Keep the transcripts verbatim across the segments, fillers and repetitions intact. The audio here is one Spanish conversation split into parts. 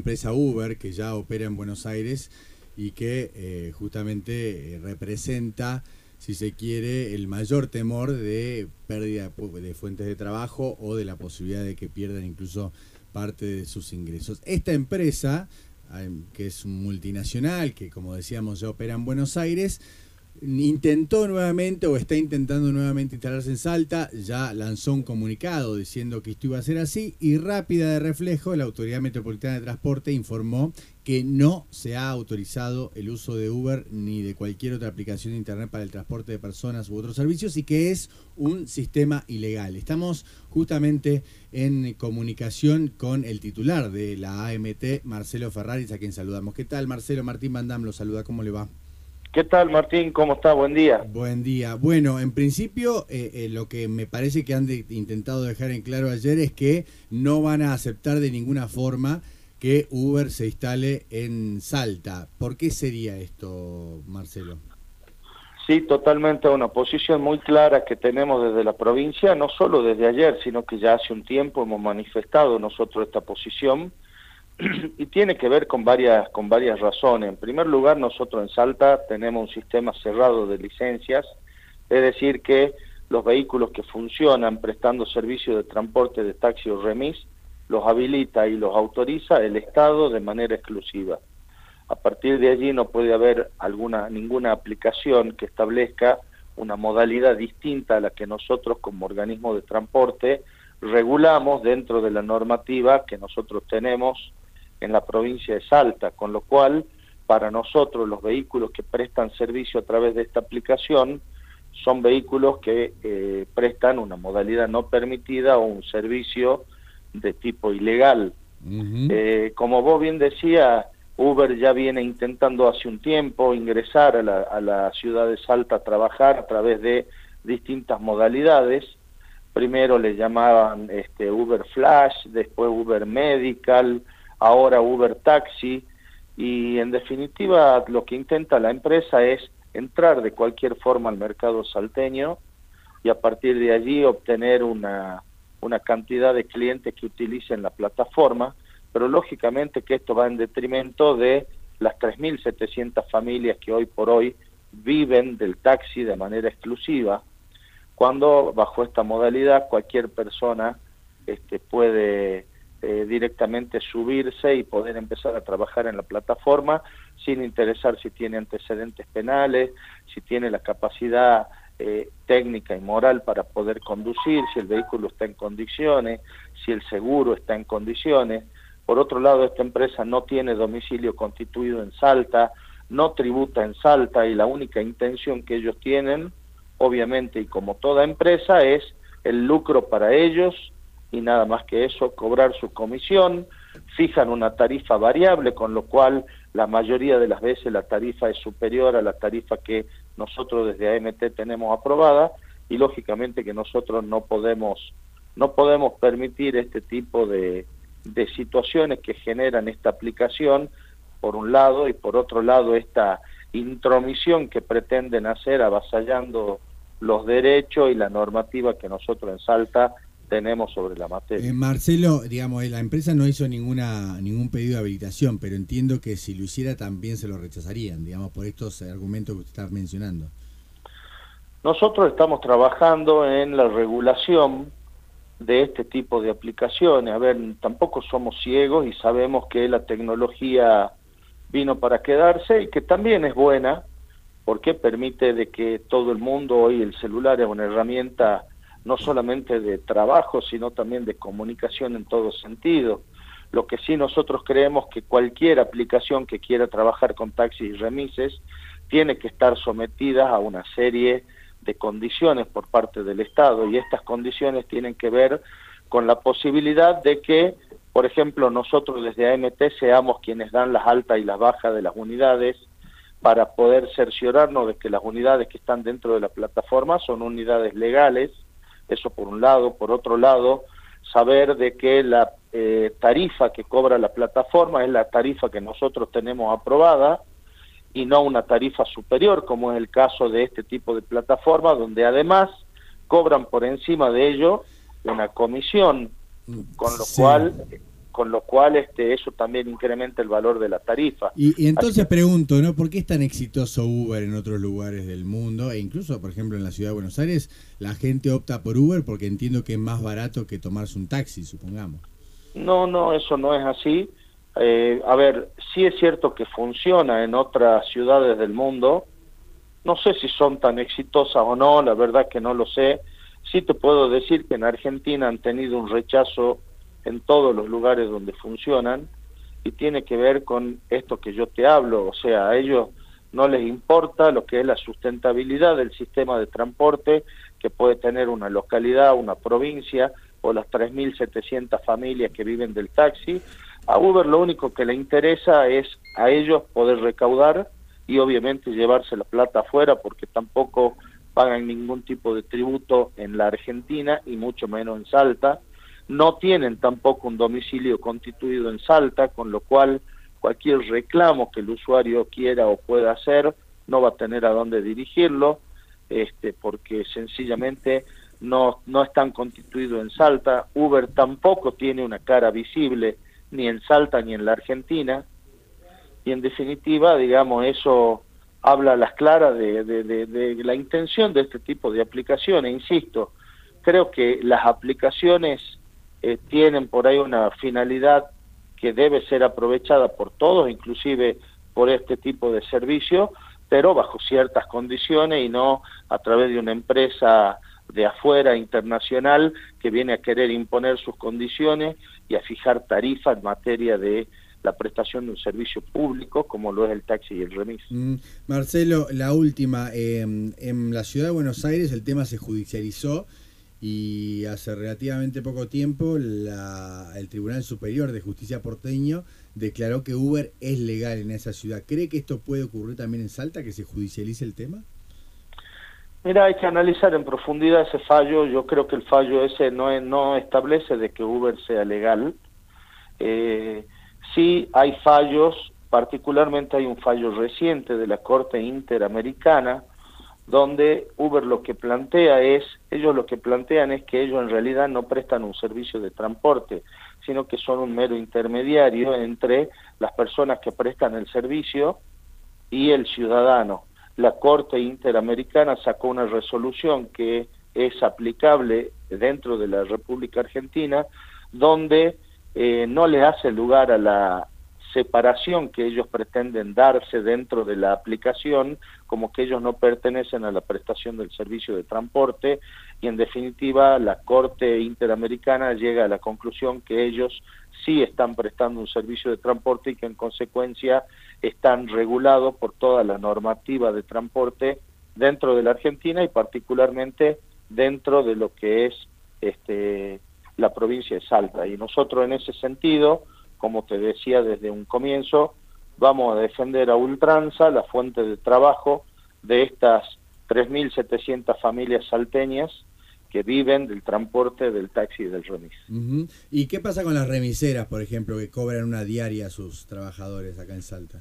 empresa Uber, que ya opera en Buenos Aires y que eh, justamente eh, representa, si se quiere, el mayor temor de pérdida de fuentes de trabajo o de la posibilidad de que pierdan incluso parte de sus ingresos. Esta empresa, que es multinacional, que como decíamos ya opera en Buenos Aires, intentó nuevamente o está intentando nuevamente instalarse en Salta, ya lanzó un comunicado diciendo que esto iba a ser así y rápida de reflejo la Autoridad Metropolitana de Transporte informó que no se ha autorizado el uso de Uber ni de cualquier otra aplicación de internet para el transporte de personas u otros servicios y que es un sistema ilegal. Estamos justamente en comunicación con el titular de la A M T, Marcelo Ferraris, a quien saludamos. ¿Qué tal, Marcelo? Martín Van Dam lo saluda, ¿cómo le va? ¿Qué tal, Martín? ¿Cómo está? Buen día. Buen día. Bueno, en principio, eh, eh, lo que me parece que han de, intentado dejar en claro ayer es que no van a aceptar de ninguna forma que Uber se instale en Salta. ¿Por qué sería esto, Marcelo? Sí, totalmente una posición muy clara que tenemos desde la provincia, no solo desde ayer, sino que ya hace un tiempo hemos manifestado nosotros esta posición. Y tiene que ver con varias con varias razones. En primer lugar, nosotros en Salta tenemos un sistema cerrado de licencias, es decir que los vehículos que funcionan prestando servicio de transporte de taxi o remis, los habilita y los autoriza el Estado de manera exclusiva. A partir de allí no puede haber alguna ninguna aplicación que establezca una modalidad distinta a la que nosotros como organismo de transporte regulamos dentro de la normativa que nosotros tenemos en la provincia de Salta, con lo cual para nosotros los vehículos que prestan servicio a través de esta aplicación son vehículos que eh, prestan una modalidad no permitida o un servicio de tipo ilegal. Uh-huh. Eh, como vos bien decías, Uber ya viene intentando hace un tiempo ingresar a la, a la ciudad de Salta a trabajar a través de distintas modalidades. Primero le llamaban este, Uber Flash, después Uber Medical, ahora Uber Taxi, y en definitiva lo que intenta la empresa es entrar de cualquier forma al mercado salteño y a partir de allí obtener una, una cantidad de clientes que utilicen la plataforma, pero lógicamente que esto va en detrimento de las tres mil setecientas familias que hoy por hoy viven del taxi de manera exclusiva, cuando bajo esta modalidad cualquier persona este, puede eh, directamente subirse y poder empezar a trabajar en la plataforma sin interesar si tiene antecedentes penales, si tiene la capacidad eh, técnica y moral para poder conducir, si el vehículo está en condiciones, si el seguro está en condiciones. Por otro lado, esta empresa no tiene domicilio constituido en Salta, no tributa en Salta y la única intención que ellos tienen, obviamente, y como toda empresa, es el lucro para ellos y nada más que eso, cobrar su comisión, fijan una tarifa variable, con lo cual la mayoría de las veces la tarifa es superior a la tarifa que nosotros desde A M T tenemos aprobada y lógicamente que nosotros no podemos, no podemos permitir este tipo de, de situaciones que generan esta aplicación, por un lado, y por otro lado esta intromisión que pretenden hacer avasallando los derechos y la normativa que nosotros en Salta tenemos sobre la materia. Eh, Marcelo, digamos, la empresa no hizo ninguna ningún pedido de habilitación, pero entiendo que si lo hiciera también se lo rechazarían, digamos, por estos argumentos que usted está mencionando. Nosotros estamos trabajando en la regulación de este tipo de aplicaciones. A ver, tampoco somos ciegos y sabemos que la tecnología vino para quedarse y que también es buena porque permite de que todo el mundo, hoy el celular es una herramienta no solamente de trabajo, sino también de comunicación en todo sentido. Lo que sí nosotros creemos que cualquier aplicación que quiera trabajar con taxis y remises tiene que estar sometida a una serie de condiciones por parte del Estado, y estas condiciones tienen que ver con la posibilidad de que, por ejemplo, nosotros desde A M T seamos quienes dan las altas y las bajas de las unidades para poder cerciorarnos de que las unidades que están dentro de la plataforma son unidades legales. Eso por un lado. Por otro lado, saber de que la eh, tarifa que cobra la plataforma es la tarifa que nosotros tenemos aprobada y no una tarifa superior, como es el caso de este tipo de plataforma, donde además cobran por encima de ello una comisión, con lo sí. cual con lo cual este eso también incrementa el valor de la tarifa. Y, y entonces que, pregunto, ¿no? ¿Por qué es tan exitoso Uber en otros lugares del mundo? E incluso, por ejemplo, en la ciudad de Buenos Aires, la gente opta por Uber porque entiendo que es más barato que tomarse un taxi, supongamos. No, no, eso no es así. Eh, a ver, sí es cierto que funciona en otras ciudades del mundo. No sé si son tan exitosas o no, la verdad que no lo sé. Sí te puedo decir que en Argentina han tenido un rechazo en todos los lugares donde funcionan, y tiene que ver con esto que yo te hablo, o sea, a ellos no les importa lo que es la sustentabilidad del sistema de transporte que puede tener una localidad, una provincia, o las tres mil setecientas familias que viven del taxi. A Uber lo único que le interesa es a ellos poder recaudar y obviamente llevarse la plata afuera, porque tampoco pagan ningún tipo de tributo en la Argentina y mucho menos en Salta. No tienen tampoco un domicilio constituido en Salta, con lo cual cualquier reclamo que el usuario quiera o pueda hacer no va a tener a dónde dirigirlo, este, porque sencillamente no, no están constituidos en Salta. Uber tampoco tiene una cara visible ni en Salta ni en la Argentina, y en definitiva, digamos, eso habla a las claras de, de, de, de la intención de este tipo de aplicaciones. Insisto, creo que las aplicaciones eh, tienen por ahí una finalidad que debe ser aprovechada por todos, inclusive por este tipo de servicio, pero bajo ciertas condiciones y no a través de una empresa de afuera, internacional, que viene a querer imponer sus condiciones y a fijar tarifas en materia de la prestación de un servicio público como lo es el taxi y el remis. Mm, Marcelo, la última, eh, en la ciudad de Buenos Aires el tema se judicializó y hace relativamente poco tiempo la, el Tribunal Superior de Justicia porteño declaró que Uber es legal en esa ciudad. ¿Cree que esto puede ocurrir también en Salta, que se judicialice el tema? Mira, hay que analizar en profundidad ese fallo. Yo creo que el fallo ese no, es, no establece de que Uber sea legal. Eh, sí hay fallos, particularmente hay un fallo reciente de la Corte Interamericana, donde Uber lo que plantea es, ellos lo que plantean es que ellos en realidad no prestan un servicio de transporte, sino que son un mero intermediario entre las personas que prestan el servicio y el ciudadano. La Corte Interamericana sacó una resolución que es aplicable dentro de la República Argentina, donde eh, no le hace lugar a la separación que ellos pretenden darse dentro de la aplicación, como que ellos no pertenecen a la prestación del servicio de transporte, y en definitiva la Corte Interamericana llega a la conclusión que ellos sí están prestando un servicio de transporte y que en consecuencia están regulados por toda la normativa de transporte dentro de la Argentina y particularmente dentro de lo que es este la provincia de Salta. Y nosotros en ese sentido, como te decía desde un comienzo, vamos a defender a ultranza la fuente de trabajo de estas tres mil setecientas familias salteñas que viven del transporte, del taxi y del remis. Uh-huh. ¿Y qué pasa con las remiseras, por ejemplo, que cobran una diaria a sus trabajadores acá en Salta?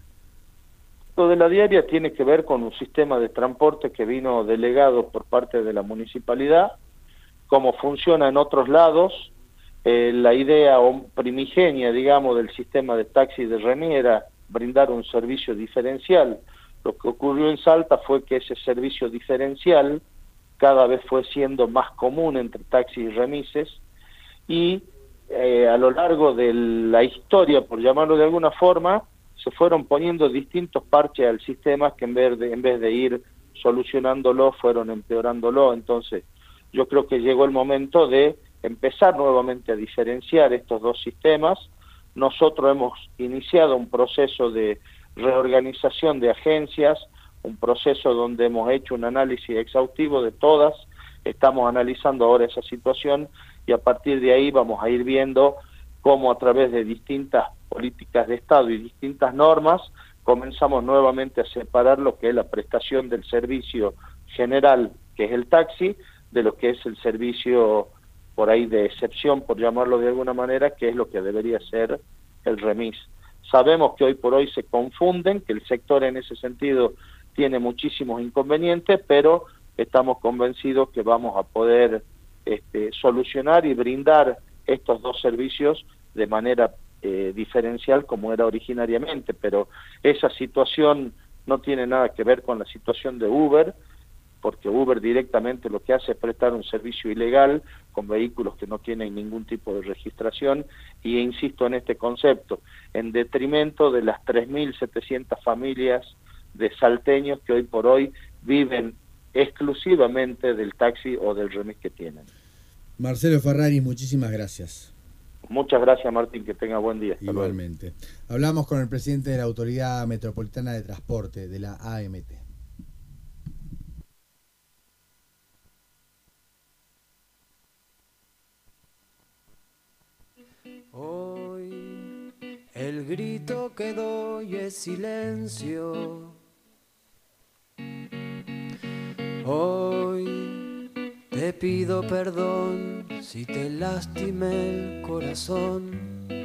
Lo de la diaria tiene que ver con un sistema de transporte que vino delegado por parte de la municipalidad, como funciona en otros lados. Eh, la idea primigenia, digamos, del sistema de taxi y de remis era brindar un servicio diferencial. Lo que ocurrió en Salta fue que ese servicio diferencial cada vez fue siendo más común entre taxis y remises, y eh, a lo largo de la historia, por llamarlo de alguna forma, se fueron poniendo distintos parches al sistema que en vez de, en vez de ir solucionándolo, fueron empeorándolo. Entonces, yo creo que llegó el momento de empezar nuevamente a diferenciar estos dos sistemas. Nosotros hemos iniciado un proceso de reorganización de agencias, un proceso donde hemos hecho un análisis exhaustivo de todas, estamos analizando ahora esa situación y a partir de ahí vamos a ir viendo cómo a través de distintas políticas de Estado y distintas normas comenzamos nuevamente a separar lo que es la prestación del servicio general, que es el taxi, de lo que es el servicio por ahí de excepción, por llamarlo de alguna manera, que es lo que debería ser el remis. Sabemos que hoy por hoy se confunden, que el sector en ese sentido tiene muchísimos inconvenientes, pero estamos convencidos que vamos a poder este, solucionar y brindar estos dos servicios de manera eh, diferencial como era originariamente, pero esa situación no tiene nada que ver con la situación de Uber, porque Uber directamente lo que hace es prestar un servicio ilegal con vehículos que no tienen ningún tipo de registración, y insisto en este concepto, en detrimento de las tres mil setecientas familias de salteños que hoy por hoy viven exclusivamente del taxi o del remis que tienen. Marcelo Ferrari, muchísimas gracias. Muchas gracias, Martín, que tenga buen día. Hasta Igualmente. luego. Hablamos con el presidente de la Autoridad Metropolitana de Transporte, de la A M T. Hoy el grito que doy es silencio. Hoy te pido perdón si te lastimé el corazón.